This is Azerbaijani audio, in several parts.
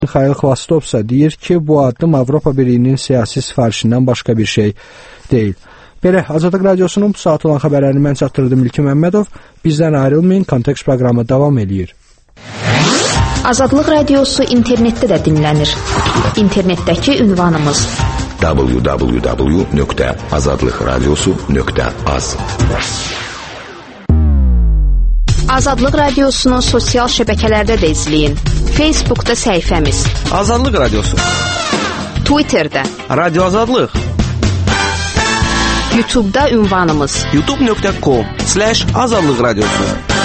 Mixail Xvastov isə deyir ki, bu addım Avropa Birliyinin siyasi sifarişindən başqa bir şey deyil. Belə, Azadlıq Radiosunun bu saat olan xəbərlərini mən çatdırdım İlkin Məmmədov. Bizdən ayrılmayın, Kontekst proqramı davam edir. Azadlıq Radiosu internetdə də dinlənir. İnternetdəki ünvanımız www.azadlıqradiosu.az. Azadlıq Radiosunu sosial şəbəkələrdə də izləyin. Facebookda səhifəmiz Azadlıq Radiosu, Twitterdə Radio Azadlıq, YouTube'da ünvanımız youtube.com/Azadlıq Radiosu.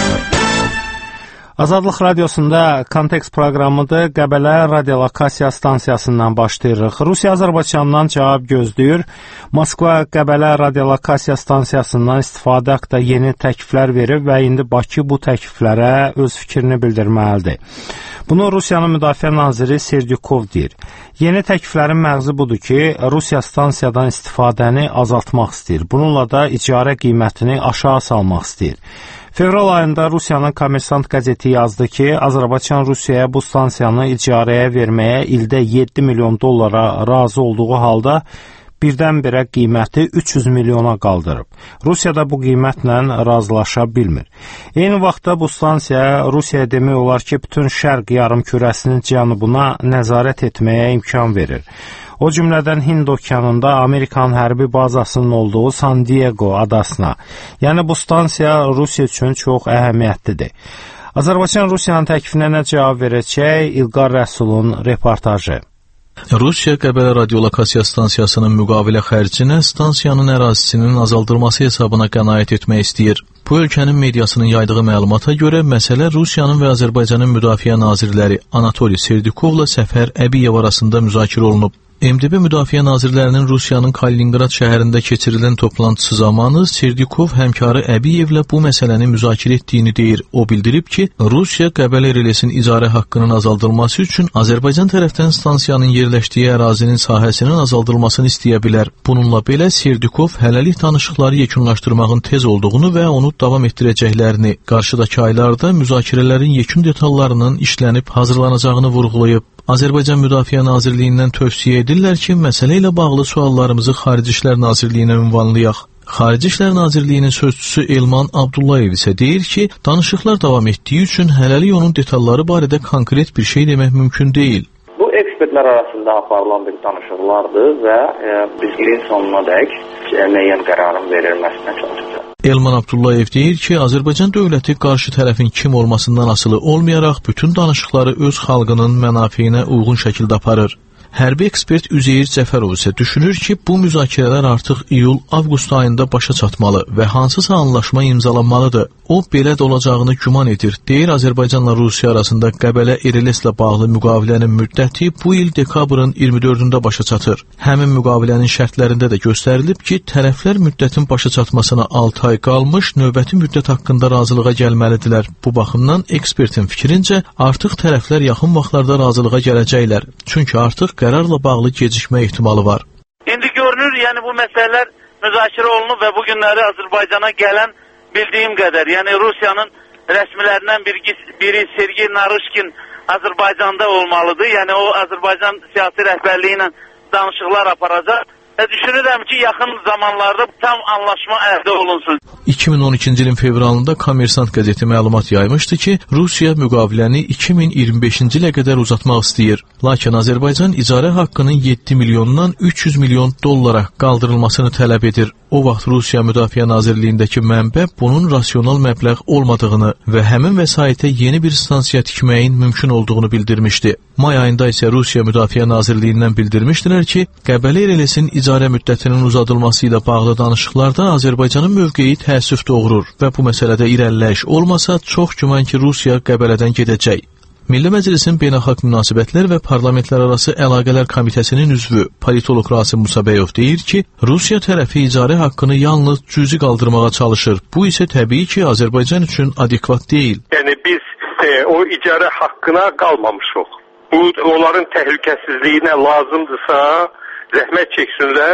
Azadlıq Radiosunda Kontekst proqramıdır. Qəbələ radiolokasiya stansiyasından başlayırıq. Rusiya Azərbaycandan cavab gözləyir. Moskva Qəbələ radiolokasiya stansiyasından istifadə haqqında yeni təkliflər verib və indi Bakı bu təkliflərə öz fikrini bildirməlidir. Bunu Rusiyanın Müdafiə naziri Serdyukov deyir. Yeni təkliflərin məğzi budur ki, Rusiya stansiyadan istifadəni azaltmaq istəyir. Bununla da icarə qiymətini aşağı salmaq istəyir. Fevral ayında Rusiyanın Kommersant qəzeti yazdı ki, Azərbaycan Rusiyaya bu stansiyanı icarəyə verməyə ildə 7 milyon dollara razı olduğu halda birdən-birə qiyməti 300 milyona qaldırıb. Rusiya da bu qiymətlə razılaşa bilmir. Eyni vaxtda bu stansiya Rusiyaya demək olar ki, bütün şərq yarımkürəsinin cənubuna nəzarət etməyə imkan verir. O cümlədən Hind okeanında Amerikanın hərbi bazasının olduğu San Diego adasına. Yəni bu stansiya Rusiya üçün çox əhəmiyyətlidir. Azərbaycan Rusiyanın təklifinə nə cavab verəcək? İlqar Rəsulun reportajı. Rusiya Qəbələ radiolokasiya stansiyasının müqavilə xərcinə stansiyanın ərazisinin azaldılması hesabına qənaət etmək istəyir. Bu ölkənin mediasının yaydığı məlumata görə məsələ Rusiyanın və Azərbaycanın müdafiə nazirləri Anatoliy Serdyukovla Səfər Əbiyev arasında müzakirə olunub. MDB Müdafiə Nazirlərinin Rusiyanın Kaliningrad şəhərində keçirilən toplantısı zamanı Serdyukov həmkarı Əbiyevlə bu məsələni müzakirə etdiyini deyir. O bildirib ki, Rusiya Qəbələ relesinin icarə haqqının azaldılması üçün Azərbaycan tərəfdən stansiyanın yerləşdiyi ərazinin sahəsinin azaldılmasını istəyə bilər. Bununla belə Serdyukov hələlik danışıqları yekunlaşdırmağın tez olduğunu və onu davam etdirəcəklərini, qarşıdakı aylarda müzakirələrin yekun detallarının işlənib hazırlanacağını vurğulayıb. Azərbaycan Müdafiə Nazirliyindən tövsiyə edirlər ki, məsələ ilə bağlı suallarımızı Xarici İşlər Nazirliyinə ünvanlayaq. Xarici İşlər Nazirliyinin sözçüsü Elman Abdullayev isə deyir ki, danışıqlar davam etdiyi üçün hələlik onun detalları barədə konkret bir şey demək mümkün deyil. Bu ekspertlər arasında aparılan bir danışıqlardır və biz ilin sonuna dək müəyyən qərarın verilməsinə çalışacağıq. Elman Abdullayev deyir ki, Azərbaycan dövləti qarşı tərəfin kim olmasından asılı olmayaraq bütün danışıqları öz xalqının mənafeyinə uyğun şəkildə aparır. Hərbi ekspert Üzeyir Cəfərov isə düşünür ki, bu müzakirələr artıq iyul-avqust ayında başa çatmalı və hansısa anlaşma imzalanmalıdır. O, belə də olacağını güman edir. Deyir, Azərbaycanla Rusiya arasında Qəbələ RLS-lə bağlı müqavilənin müddəti bu il dekabrın 24-də başa çatır. Həmin müqavilənin şərtlərində də göstərilib ki, tərəflər müddətin başa çatmasına 6 ay qalmış, növbəti müddət haqqında razılığa gəlməlidirlər. Bu baxımdan ekspertin fikrincə, artıq tərəflər yaxın vaxtlarda razılığa gələcəklər. Çünki artıq qərarla bağlı gecikmə ehtimalı var. İndi görünür, yəni bu məsələlər müzakirə olunub və bu günləri Azərbaycana gələn bildiyim qədər, yəni Rusiyanın rəsmilərindən biri Sergey Narışkin Azərbaycanda olmalıdır. Yəni o Azərbaycan siyasi rəhbərliyi ilə danışıqlar aparacaq. Düşünürəm ki, yaxın zamanlarda tam anlaşma əldə olunsun. 2012-ci ilin fevralında Kommersant qəzeti məlumat yaymışdı ki, Rusiya müqaviləni 2025-ci ilə qədər uzatmaq istəyir. Lakin Azərbaycan icarə haqqının 7 milyondan 300 milyon dollara qaldırılmasını tələb edir. O vaxt Rusiya Müdafiə Nazirliyindəki mənbə bunun rasional məbləğ olmadığını və həmin vəsaitə yeni bir stansiya tikməyin mümkün olduğunu bildirmişdi. May ayında isə Rusiya Müdafiə Nazirliyindən bildirmişdilər ki, Qəbələ RLS-in icarə müddətinin uzadılması ilə bağlı danışıqlarda Azərbaycanın mövqeyi təəssüf doğurur və bu məsələdə irəliləyiş olmasa çox güman ki, Rusiya Qəbələdən gedəcək. Milli Məclisin Beynəlxalq Münasibətlər və Parlamentlərarası Əlaqələr Komitəsinin üzvü politoloq Rasim Musabəyov deyir ki, Rusiya tərəfi icarə haqqını yalnız cüzi qaldırmağa çalışır. Bu isə təbii ki, Azərbaycan üçün adekvat deyil. Yəni biz o icarə haqqına qalmamışıq. Bu onların təhlükəsizliyinə lazımdırsa zəhmət çəksinlər,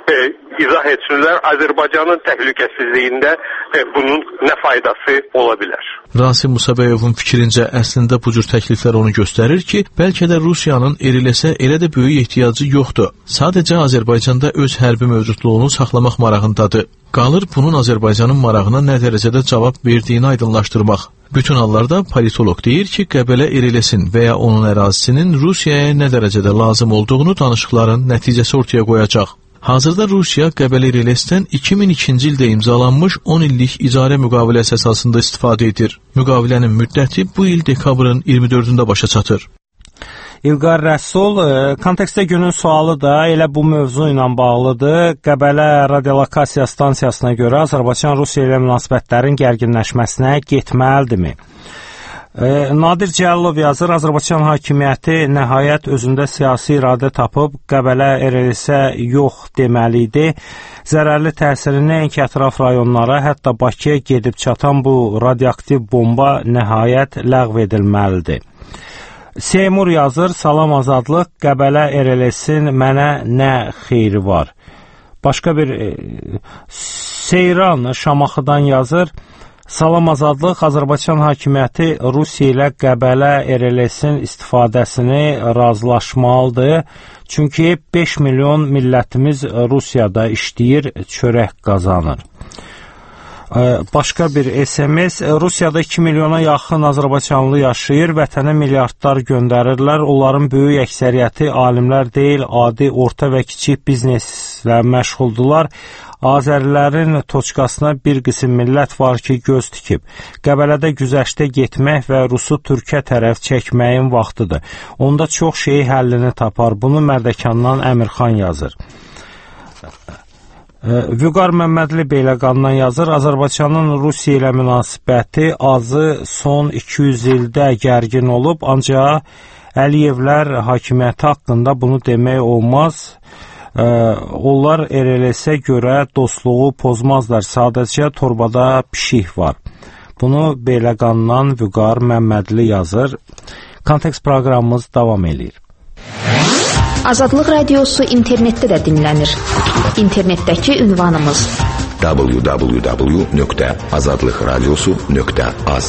izah etsinlər. Azərbaycanın təhlükəsizliyində bunun nə faydası ola bilər? Rasim Musabəyovun fikrincə əslində bu cür təkliflər onu göstərir ki, bəlkə də Rusiyanın eriləsə elə də böyük ehtiyacı yoxdur. Sadəcə Azərbaycanda öz hərbi mövcudluğunu saxlamaq marağındadır. Qalır bunun Azərbaycanın marağına nə dərəcədə cavab verdiyini aydınlaşdırmaq. Bütün hallarda politolog deyir ki, Qəbələ eriləsin və ya onun ərazisinin Rusiyaya nə dərəcədə lazım olduğunu danışıqların nəticəsi ortaya qoyacaq. Hazırda Rusiya Qəbələ eriləsdən 2002-ci ildə imzalanmış 10 illik icarə müqaviləsi əsasında istifadə edir. Müqavilənin müddəti bu il dekabrın 24-də başa çatır. İlqar Rəsul, kontekstdə günün sualı da elə bu mövzu ilə bağlıdır. Qəbələ radiolokasiya stansiyasına görə Azərbaycan Rusiya ilə münasibətlərin gərginləşməsinə getməlidirmi? Nadir Cəlilov yazır, Azərbaycan hakimiyyəti nəhayət özündə siyasi iradə tapıb Qəbələ eriləsə yox deməli idi. Zərərli təsiri nəinki ətraf rayonlara, hətta Bakıya gedib çatan bu radioaktiv bomba nəhayət ləğv edilməlidir. Seymur yazır, salam azadlıq, Qəbələ eriləsin, mənə nə xeyri var? Başqa bir Seyran Şamaxıdan yazır, salam azadlıq, Azərbaycan hakimiyyəti Rusiya ilə Qəbələ eriləsin istifadəsini razılaşmalıdır. Çünki 5 milyon millətimiz Rusiyada işləyir, çörək qazanır. Başqa bir SMS, Rusiyada 2 milyona yaxın Azərbaycanlı yaşayır, vətənə milyardlar göndərirlər. Onların böyük əksəriyyəti alimlər deyil, adi, orta və kiçik bizneslə məşğuldular. Azərilərin toçqasına bir qism millət var ki, göz tikib. Qəbələdə güzəştə getmək və Rusu Türkiyə tərəf çəkməyin vaxtıdır. Onda çox şey həllini tapar. Bunu Mərdəkandan Əmirxan yazır. Vüqar Məmmədli Beyləqandan yazır, Azərbaycanın Rusiya ilə münasibəti azı son 200 ildə gərgin olub, ancaq Əliyevlər hakimiyyəti haqqında bunu demək olmaz. Onlar eriləsə görə dostluğu pozmazlar, sadəcə torbada pişik var. Bunu Beyləqandan Vüqar Məmmədli yazır. Kontekst proqramımız davam edir. Azadlıq Radiosu internetdə də dinlənir. İnternetdəki ünvanımız www.azadlıqradiosu.az.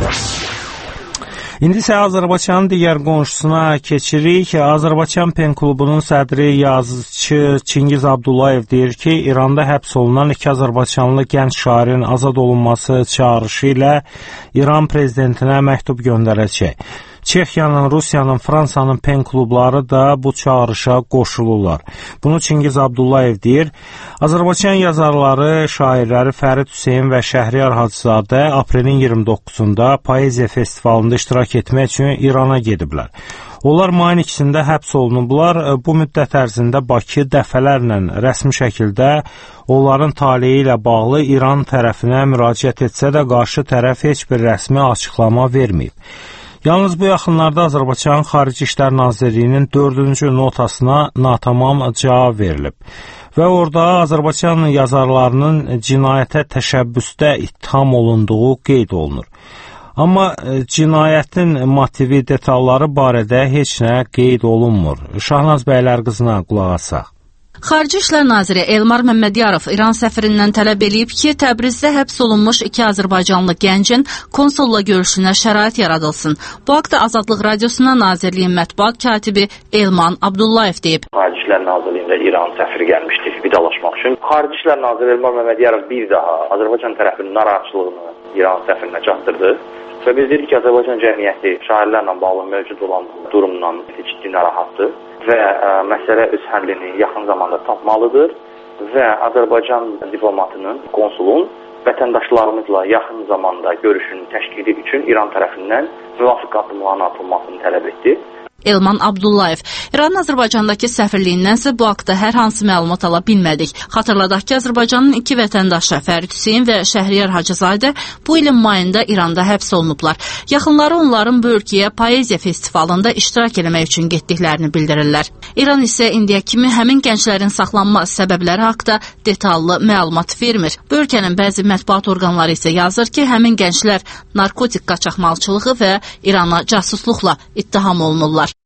İndi isə Azərbaycanın digər qonşusuna keçirik. Azərbaycan Pen klubunun sədri yazıcı Çingiz Abdullayev deyir ki, İranda həbs olunan 2 Azərbaycanlı gənc şairin azad olunması çağrışı ilə İran prezidentinə məktub göndərəcək. Çexiyanın, Rusiyanın, Fransanın Pen klubları da bu çağrışa qoşulurlar. Bunu Çingiz Abdullayev deyir. Azərbaycan yazarları, şairləri Fərid Hüseyn və Şəhriyar Hacızadə aprelin 29-da Poeziya Festivalında iştirak etmək üçün İrana gediblər. Onlar mayın 2-sində həbs olunublar. Bu müddət ərzində Bakı dəfələrlə rəsmi şəkildə onların taleyi ilə bağlı İran tərəfinə müraciət etsə də qarşı tərəf heç bir rəsmi açıqlama verməyib. Yalnız bu yaxınlarda Azərbaycan Xarici İşlər Nazirliyinin 4-cü notasına natamam cavab verilib. Və orada Azərbaycan yazarlarının cinayətə təşəbbüsdə ittiham olunduğu qeyd olunur. Amma cinayətin motivi, detalları barədə heç nə qeyd olunmur. Şahnaz bəylər qızına qulaq asaq. Xarici İşlər Naziri Elmar Məmmədiyarov İran səfirindən tələb edib ki, Təbrizdə həbs olunmuş 2 Azərbaycanlı gəncin konsulla görüşünə şərait yaradılsın. Bu haqda Azadlıq Radiosuna Nazirliyin mətbuat katibi Elman Abdullayev deyib. Xarici İşlər Nazirliyində İran səfiri gəlmişdi vidalaşmaq üçün. Xarici İşlər Naziri Elmar Məmmədiyarov bir daha Azərbaycan tərəfinin narahatçılığını İran səfirinə çatdırdı. Və biz dedik ki, Azərbaycan cəmiyyəti şairlərlə bağlı mövcud olan durumdan ciddi narahatdır və məsələ öz həllini yaxın zamanda tapmalıdır və Azərbaycan diplomatının, konsulun vətəndaşlarımızla yaxın zamanda görüşünün təşkili üçün İran tərəfindən müvafiq addımların atılmasını tələb etdi. Elman Abdullayev. İranın Azərbaycandakı səfirliyindənsə bu haqda hər hansı məlumat ala bilmədik. Xatırladaq ki, Azərbaycanın 2 vətəndaşı Fərid Hüseyn və Şəhriyar Hacızadə bu ilin mayında İranda həbs olunublar. Yaxınları onların bu ölkəyə Poeziya Festivalında iştirak etmək üçün getdiklərini bildirirlər. İran isə indiyə kimi həmin gənclərin saxlanma səbəbləri haqda detallı məlumat vermir. Bu ölkənin bəzi mətbuat orqanları isə yazır ki, həmin gənclər narkotik qaçaqmalçılığı və İrana casusluqla ittiham olunurlar.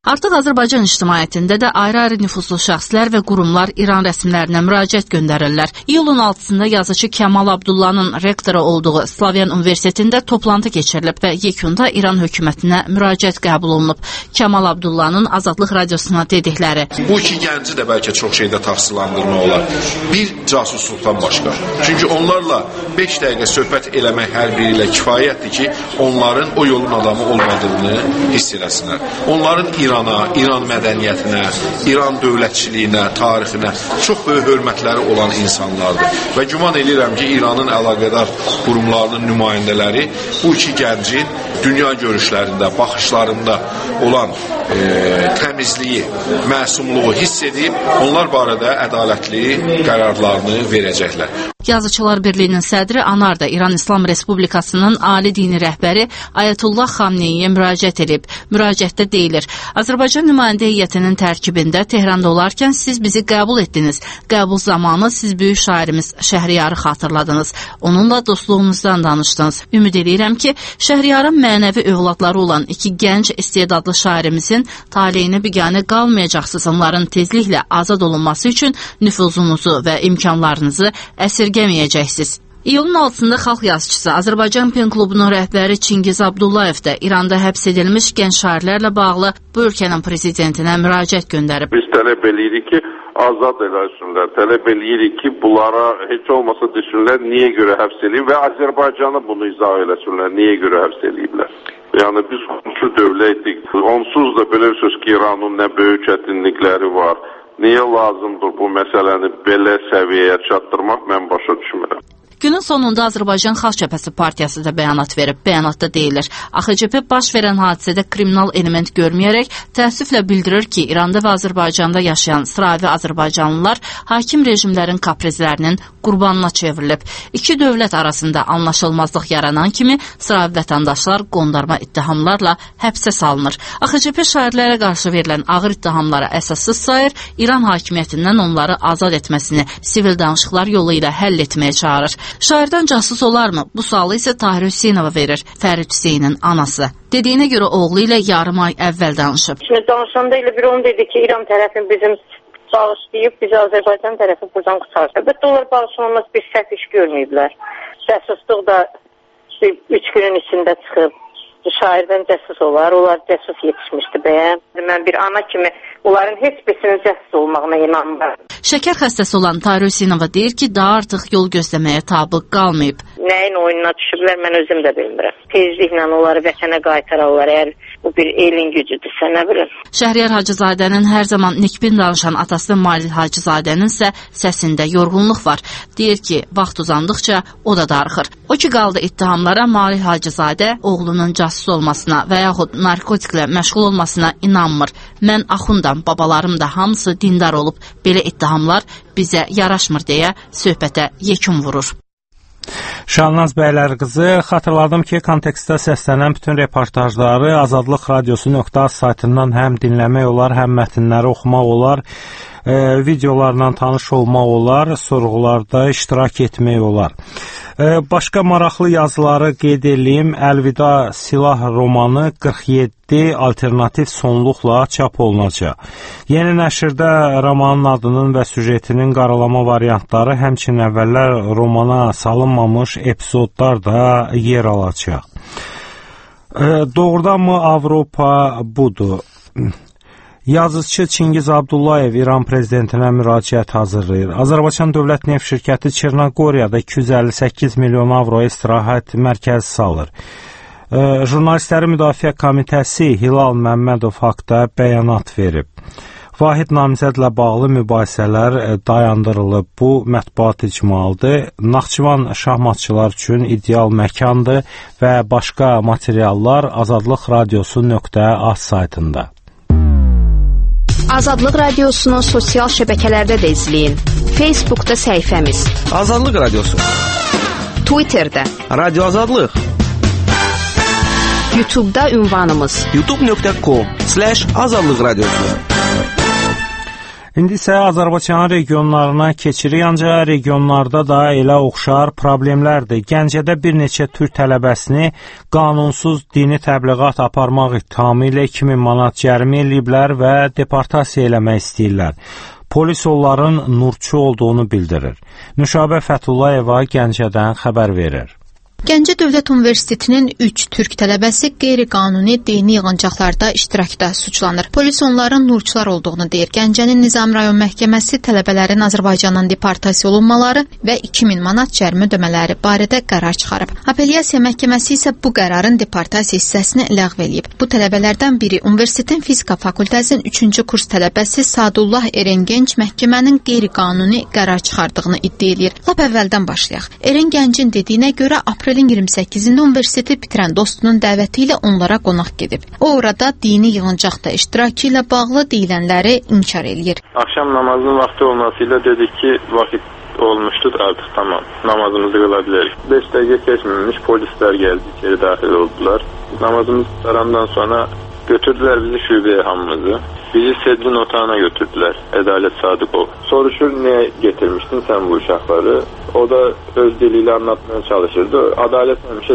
Artıq Azərbaycan ictimaiyyətində də ayrı-ayrı nüfuzlu şəxslər və qurumlar İran rəsmilərinə müraciət göndərirlər. İyulun 6-sında yazıcı Kəmal Abdullahın rektoru olduğu Slavyan Universitetində toplantı keçirilib və yekunda İran hökumətinə müraciət qəbul olunub. Kəmal Abdullahın Azadlıq radiosuna dedikləri: Bu iki gənci də bəlkə çox şeydə təqsirləndirmək olar. Bir casusluqdan başqa. Çünki onlarla 5 dəqiqə söhbət eləmək hər biri ilə kifayətdir ki, onların o yolun adamı olmadığını hiss eləsinlər. Onların İrana, İran mədəniyyətinə, İran dövlətçiliyinə, tarixinə çox böyük hörmətləri olan insanlardır. Və güman edirəm ki, İranın əlaqədar qurumlarının nümayəndələri bu iki gəncin dünya görüşlərində, baxışlarında olan təmizliyi, məsumluğu hiss edib, onlar barədə ədalətli qərarlarını verəcəklər. Yazıçılar Birliyinin sədri Anar da İran İslam Respublikasının ali dini rəhbəri Ayətullah Xamneyiyə müraciət edib. Müraciətdə deyilir: Azərbaycan nümayəndə heyətinin tərkibində Tehranda olarkən siz bizi qəbul etdiniz. Qəbul zamanı siz böyük şairimiz Şəhriyarı xatırladınız. Onunla dostluğunuzdan danışdınız. Ümid edirəm ki, Şəhriyarın mənəvi övladları olan iki gənc istedadlı şairimizin taleyinə biganə qalmayacaqsınız. Onların tezliklə azad olunması üçün nüfuzunuzu və imkanlarınızı əsirgəməyəcəksiniz. İyulun 6-sında xalq yazıçısı Azərbaycan Pen klubunun rəhbəri Çingiz Abdullayev də İranda həbs edilmiş gənc şairlərlə bağlı bu ölkənin prezidentinə müraciət göndərib. Biz tələb edirik ki, azad eləsinlər. Tələb edirik ki, bunlara heç olmasa düşünürlər, niyə görə həbs edib və Azərbaycanı bunu izah eləsinlər, niyə görə həbs ediblər. Yəni biz qonşu dövlətik. Onsuz da bilirsiniz ki, İranın nə böyük çətinlikləri var. Niyə lazımdır bu məsələni belə səviyyəyə çatdırmaq, mən başa düşmürəm. Günün sonunda Azərbaycan Xalq Cəbhəsi Partiyası da bəyanat verib. Bəyanatda deyilir: AXCP baş verən hadisədə kriminal element görməyərək təəssüflə bildirir ki, İranda və Azərbaycanda yaşayan sıravi azərbaycanlılar hakim rejimlərin kaprizlərinin qurbanına çevrilib. İki dövlət arasında anlaşılmazlıq yaranan kimi sıravi vətəndaşlar qondarma ittihamlarla həbsə salınır. AXCP şairlərə qarşı verilən ağır ittihamlara əsassız sayır, İran hakimiyyətindən onları azad etməsini sivil danışıqlar yolu ilə həll etməyə çağırır. Şairdən casus olarmı? Bu sualı isə Tahir Hüseynova verir, Fərid Hüseynin anası. Dediyinə görə oğlu ilə yarım ay əvvəl danışıb. Şimdi danışanda elə bir onu dedi ki, İran tərəfi bizim bağışlayıb, bizi Azərbaycan tərəfi buradan qurtardı. Əlbəttə, onlar bağışlanmaz bir səhv iş görməyiblər. Cəsuslıq da 3 günün içində çıxıb. Şairdən cəsus olar, onlar cəsus yetişmişdi bəyə. Mən bir ana kimi onların heç birisinin cəsus olmağına inanmıram. Şəkər xəstəsi olan Tahir Hüseynova deyir ki, daha artıq yol gözləməyə tabıq qalmayıb. Nəyin oyununa düşüblər, mən özüm də bilmirəm. Tezliklə onları vətənə qaytararlar, əgər bu bir elin gücüdürsə, nə bilim. Şəhriyar Hacızadənin hər zaman nikbin danışan atası Malil Hacızadənin isə səsində yorğunluq var. Deyir ki, vaxt uzandıqca o da darıxır. O ki qaldı ittihamlara, Malil Hacızadə oğlunun casus olmasına və yaxud narkotiklə məşğul olmasına inanmır. Mən axundam, babalarım da hamısı dindar olub. Belə ittihamlar bizə yaraşmır deyə söhbətə yekun vurur. Şahnaz bəylər qızı, xatırladım ki, kontekstdə səslənən bütün reportajları Azadlıq Radiosu.az saytından həm dinləmək olar, həm mətnləri oxumaq olar, videolarla tanış olmaq olar, sorğularda iştirak etmək olar. Başqa maraqlı yazıları qeyd edeyim. Əlvida Silah romanı 47 alternativ sonluqla çap olunacaq. Yeni nəşrdə romanın adının və süjetinin qaralama variantları, həmçinin əvvəllər romana salınmamış epizodlar da yer alacaq. Doğrudanmı Avropa budur? Yazıcı Çingiz Abdullayev İran prezidentinə müraciət hazırlayır. Azərbaycan Dövlət Neft Şirkəti Çernogoriyada 258 milyon avro istirahət mərkəzi salır. Jurnalistlərin Müdafiə Komitəsi Hilal Məmmədov haqda bəyanat verib. Vahid namizədlə bağlı mübahisələr dayandırılıb. Bu mətbuat icmalıdır. Naxçıvan şahmatçılar üçün ideal məkandır və başqa materiallar Azadlıq Radiosu.az saytında. Azadlıq Radiosunu sosial şəbəkələrdə də izləyin. Facebookda səhifəmiz Azadlıq Radiosu, Twitterdə Radio Azadlıq, YouTube'da ünvanımız youtube.com/azadlıq radiosu. İndi isə Azərbaycan regionlarına keçirik, ancaq regionlarda da elə oxşar problemlərdir. Gəncədə bir neçə türk tələbəsini qanunsuz dini təbliğat aparmaq ittihamı ilə 2000 manat cərimə eləyiblər və deportasiya eləmək istəyirlər. Polis onların nurçu olduğunu bildirir. Nüşabə Fətullayeva Gəncədən xəbər verir. Gəncə Dövlət Universitetinin 3 türk tələbəsi qeyri-qanuni dini yığıncaqlarda iştirakda suçlanır. Polis onların nurçular olduğunu deyir. Gəncənin Nizami rayon məhkəməsi tələbələrin Azərbaycandan deportasiya olunmaları və 2000 manat cərimə ödəmələri barədə qərar çıxarıb. Apellyasiya məhkəməsi isə bu qərarın deportasiya hissəsini ləğv eləyib. Bu tələbələrdən biri Universitetin Fizika Fakültəsinin 3-cü kurs tələbəsi Sadullah Erengənc məhkəmənin qeyri-qanuni qərar çıxardığını iddia edir. Lap əvvəldən başlayaq. Erengəncin dediyinə görə aprelin 28-də universiteti bitirən dostunun dəvəti ilə onlara qonaq gedib. O orada dini yığıncaqda iştirakı ilə bağlı deyilənləri inkar eləyir. Akşam namazının vaxtı olmasıyla dedik ki, vaxt olmuşdur artıq, tamam, namazımızı qıla bilərik. 5 dəqiqə keçməmiş polislər gəldi, içeri daxil oldular. Namazımız tarandan sonra götürdülər bizi şübhəyə hamımızı. Bizi Sedrin otağına götürdülər, Ədalət Sadıqov. Soruşur, niyə getirmişdin sən bu uşaqları? O da öz diliyle anlatmaya çalışırdı. Adalet həmişə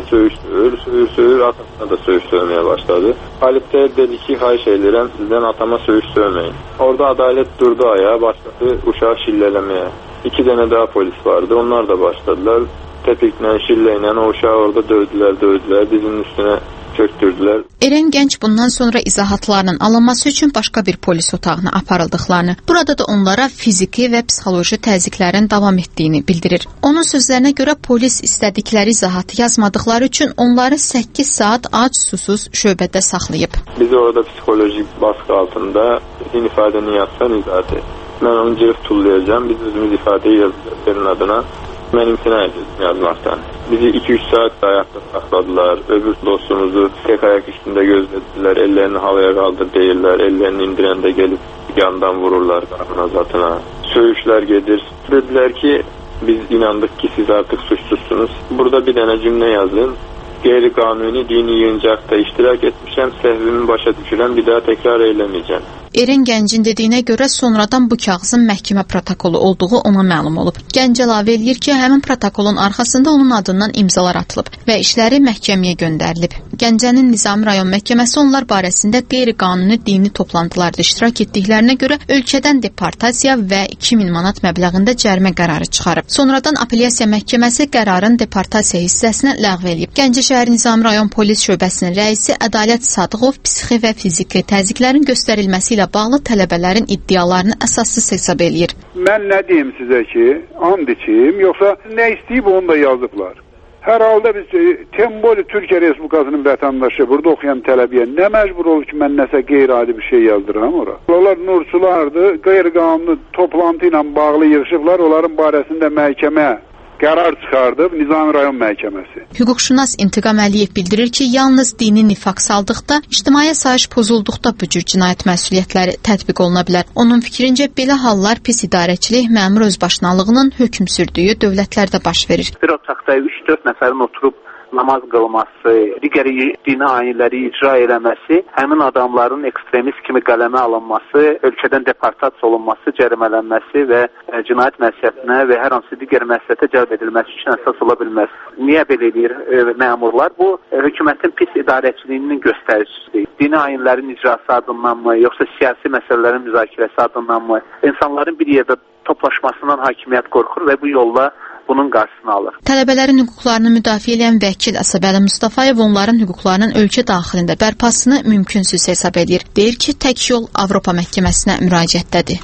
söyür, atasına da söyüş söylemeye başladı. Halip Təyir dedi ki, xahiş edirəm, sizden atama söyüş söylemeyin. Orada Adalet durdu ayağa, başladı uşağı şillelemeye. 2 dənə daha polis vardı, onlar da başladılar. Tepiklə, şilleyle o uşağı orada dövdülər, dizinin üstüne çöktürdülər. Erengənc bundan sonra izahatlarının alınması üçün başqa bir polis otağına aparıldıqlarını, burada da onlara fiziki və psixoloji təzyiqlərin davam etdiyini bildirir. Onun sözlərinə görə polis istədikləri izahatı yazmadıqları üçün onları 8 saat ac susuz şöbədə saxlayıb. Bizi orada psikolojik baskı altında ifadəni yazsan izahat et. Mən onu cırıq tullayacağım, biz özümüz ifadeyi yazacağız senin adına. Mən imtina edildim yazmaktan. Bizi 2-3 saat ayakta sakladılar. Öbür dostumuzu tek ayak üstünde gözlediler. Ellerini havaya kaldır deyirlər. Ellerini indirende gelip yandan vururlar karnına zatına. Söğüşler gelir. Dediler ki biz inandık ki siz artık suçsuzsunuz. Burada bir tane cümle yazın. Qeyri-qanuni dini yığıncaqda iştirak etmişəm, səhvimi başa düşürəm, bir daha təkrar eylemeyeceğim. Erengəncin dediyinə görə sonradan bu kağızın məhkəmə protokolu olduğu ona məlum olub. Gənc əlavə eləyir ki, həmin protokolun arxasında onun adından imzalar atılıb və işləri məhkəməyə göndərilib. Gəncənin Nizami rayon məhkəməsi onlar barəsində qeyri-qanuni dini toplantılarda iştirak etdiklərinə görə ölkədən deportasiya və 2000 manat məbləğində cərimə qərarı çıxarıb. Sonradan apellyasiya məhkəməsi qərarın deportasiya hissəsini ləğv eləyib. Gəncə şəhər Nizami rayon polis şöbəsinin rəisi Ədalət Sadıqov psixi və fiziki təzyiqlərin göstərilməsi ilə bağlı tələbələrin iddialarını əsassız hesab eləyir. Mən nə deyim sizə ki, and içeyim, yoxsa nə istəyib onu da yazıblar. Hər halda biz Temboli Türkiyə Respublikasının vətəndaşı, burada oxuyan tələbəyə nə məcbur olur ki, mən nəsə qeyri-adi bir şey yazdıram ora? Onlar nurçulardır, qeyri-qanuni toplantı ilə bağlı yığışıblar, onların barəsində məhkəmə qərar çıxardıb Nizami rayon məhkəməsi. Hüquqşünas İntiqam Əliyev bildirir ki, yalnız dini nifaq saldıqda, ictimai asayiş pozulduqda bu cür cinayət məsuliyyətləri tətbiq oluna bilər. Onun fikrincə, belə hallar pis idarəçilik, məmur özbaşınalığının hökm sürdüyü dövlətlərdə baş verir. Bir otaqda 3-4 nəfərin oturub namaz qılması, digər dini ayinləri icra eləməsi, həmin adamların ekstremist kimi qələmə alınması, ölkədən deportasiya olunması, cərimələnməsi və cinayət məsuliyyətinə və hər hansı digər məsuliyyətə cəlb edilməsi üçün əsas ola bilməz. Niyə belə edir məmurlar? Bu, hökumətin pis idarəçiliyinin göstəricisidir. Dini ayinlərin icrası adındanmı, yoxsa siyasi məsələlərin müzakirəsi adındanmı, insanların bir yerdə toplaşmasından hakimiyyət qorxur və bu yolla bunun qarşısını alır. Tələbələrin hüquqlarını müdafiə edən vəkil Əsəbəli Mustafayev onların hüquqlarının ölkə daxilində bərpasını mümkünsüz hesab edir. Deyir ki, tək yol Avropa məhkəməsinə müraciətdədir.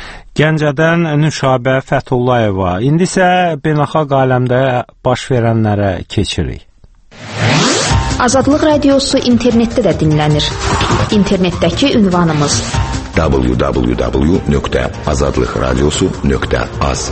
Gəncədən Nüşabə Fətullayeva. İndi isə beynəlxalq aləmdə baş verənlərə keçirik. Azadlıq Radiosu internetdə də dinlənir. İnternetdəki ünvanımız www.azadlıqradiosu.az.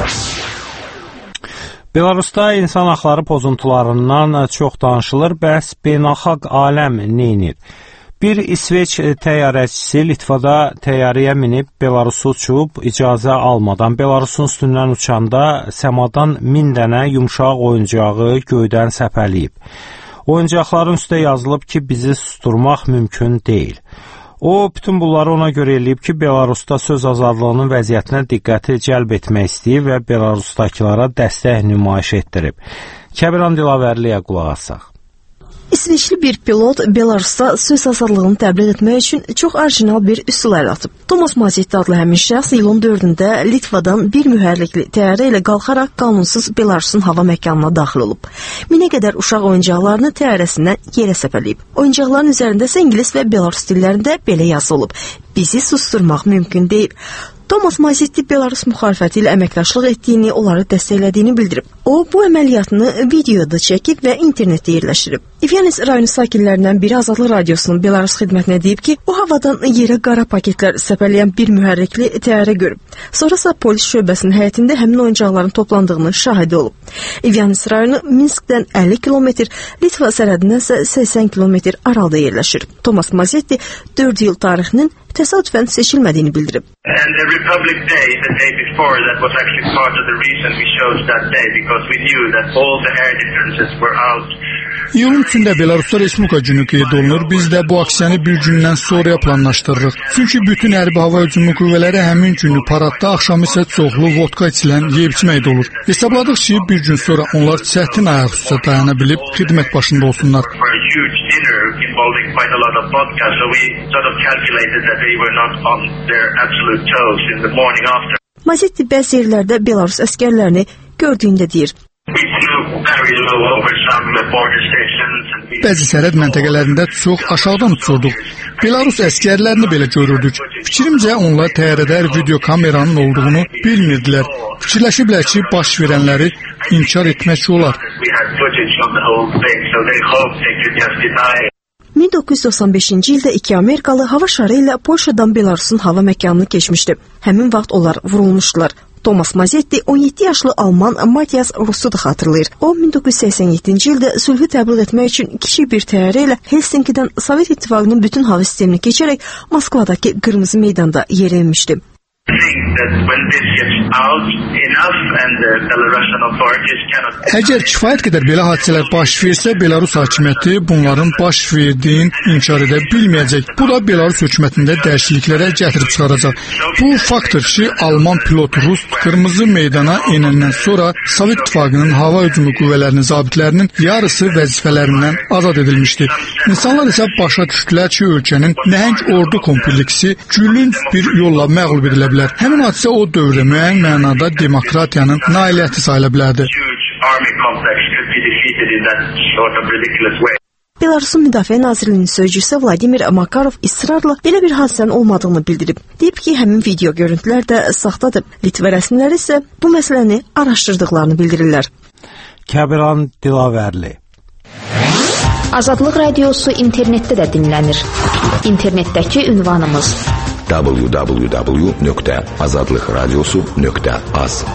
Belarusda insan haqları pozuntularından çox danışılır, bəs beynəlxalq aləm neynir? Bir İsveç təyyarəçisi Litvada təyyarəyə minib Belarusu uçub, icazə almadan Belarusun üstündən uçanda səmadan 1000 dənə yumşaq oyuncağı göydən səpələyib. Oyuncaqların üstə yazılıb ki, bizi susturmaq mümkün deyil. O, bütün bunları ona görə eləyib ki, Belarusda söz azadlığının vəziyyətinə diqqəti cəlb etmək istəyib və Belarusdakılara dəstək nümayiş etdirib. Kəbiran Dilavərliyə qulaq asaq. İsveçli bir pilot Belarusda söz azadlığını təbliğ etmək üçün çox orijinal bir üsul əl atıb. Tomas Mazetti adlı həmin şəxs iyulun 4-də Litvadan bir mühərrikli təyyarə ilə qalxaraq qanunsuz Belarusun hava məkanına daxil olub. Minə qədər uşaq oyuncaqlarını təyyarəsindən yerə səpələyib. Oyuncaqların üzərində isə ingilis və Belarus dillərində belə yazı olub: "Bizi susturmaq mümkün deyil." Tomas Mazetti Belarus müxalifəti ilə əməkdaşlıq etdiyini, onları dəstəklədiyini bildirib. O, bu əməliyyatını videoda çəkib və internetdə yerləşdirib. İvyanes rayonu sakinlərindən biri Azadlıq Radiosunun Belarus xidmətinə deyib ki, o havadan yerə qara paketlər səpələyən bir mühərrikli təyyarə görüb. Sonrasa polis şöbəsinin həyətində həmin oyuncaqların toplandığını şahidi olub. İvyanes rayonu Minskdən 50 kilometr, Litva sərhədindən isə 80 kilometr aralıda yerləşir. Tomas Mazetti 4 iyul tarixinin təsadüfən seçilmədiyini bildirib. And the Republic Day, the day before, that was actually part of the reason we chose that day, because we knew that all the air defenses were out. İyulun 3-də Belarusda Respublika günü qeyd olunur. Biz də bu aksiyanı bir gündən sonraya planlaşdırırıq. Çünki bütün hərbi hava hücumu qüvvələri həmin günü paradda, axşam isə çoxlu vodka içilən yeyib içməkdə olur. Hesabladıq ki, bir gün sonra onlar çətin ayaq üstə dayana bilib xidmət başında olsunlar. Involving quite a lot of vodka, so we sort of calculated that they were not on their absolute toes in the morning after. Mazetti bəzi yerlərdə Belarus əskərlərini gördüyündə deyir. Bəzi sərhəd məntəqələrində çox aşağıdan uçurduq. Belarus əskərlərini belə görürdük. Fikrimcə onlar təyyarədə video kameranın olduğunu bilmirdilər. Fikirləşiblər ki, baş verənləri inkar etmək olar. 1995-ci ildə iki Amerikalı hava şarı ilə Polşadan Belarusun hava məkanını keçmişdi. Həmin vaxt onlar vurulmuşdular. Tomas Mazetti 17 yaşlı Alman Matias Russu da xatırlayır. O, 1987-ci ildə sülhü təbliğ etmək üçün kiçik bir təyyarə ilə Helsinkidən Sovet İttifaqının bütün hava sistemini keçərək Moskvadakı Qırmızı meydanda yerə enmişdi. Əgər kifayət qədər belə hadisələr baş versə, Belarus hakimiyyəti bunların baş verdiyin inkar edə bilməyəcək. Bu da Belarus hökumətində dəyişikliklərə gətirib çıxaracaq. Bu faktor ki, Alman pilot Rus Qırmızı meydana enəndən sonra Sovet İttifaqının hava hücumu qüvvələrinin zabitlərinin yarısı vəzifələrindən azad edilmişdi. İnsanlar isə başa düşdülər ki, ölkənin nəhəng ordu kompleksi gülünc bir yolla məğlub edilə bilər. Həmin hadisə o dövrdə müəyyən mənada demokratiyanın nailiyyəti sayıla bilərdi. Belarusun Müdafiə Nazirliyinin sözcüsü Vladimir Makarov israrla belə bir hadisənin olmadığını bildirib. Deyib ki, həmin video görüntülər də saxtadır. Litva rəsmiləri isə bu məsələni araşdırdıqlarını bildirirlər. Kəbiran Dilavərli. Azadlıq Radiosu internetdə də dinlənir. İnternetdəki ünvanımız www.azadlıqradiosu.az.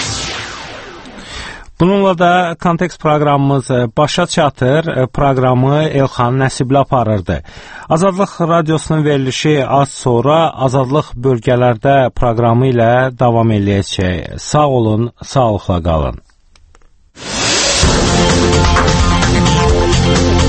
Bununla da Kontekst proqramımız başa çatır. Proqramı Elxan Nəsibli aparırdı. Azadlıq Radiosunun verilişi az sonra Azadlıq bölgələrdə proqramı ilə davam eləyəcək. Sağ olun, sağlıqla qalın.